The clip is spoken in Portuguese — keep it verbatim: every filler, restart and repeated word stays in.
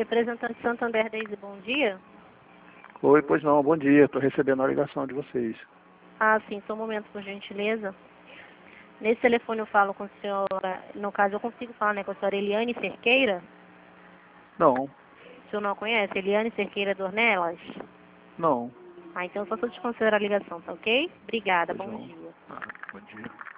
Representante Santander, Deise, bom dia. Oi, pois não, bom dia. Estou recebendo a ligação de vocês. Ah, sim, só um momento, por gentileza. Nesse telefone eu falo com a senhora, no caso eu consigo falar, né, com a senhora Eliane Cerqueira? Não, O senhor não conhece? Eliane Cerqueira Dornelas? não. Ah, então só só desconsiderar a ligação, tá ok? Obrigada, Pois bom não. dia. Ah, bom dia.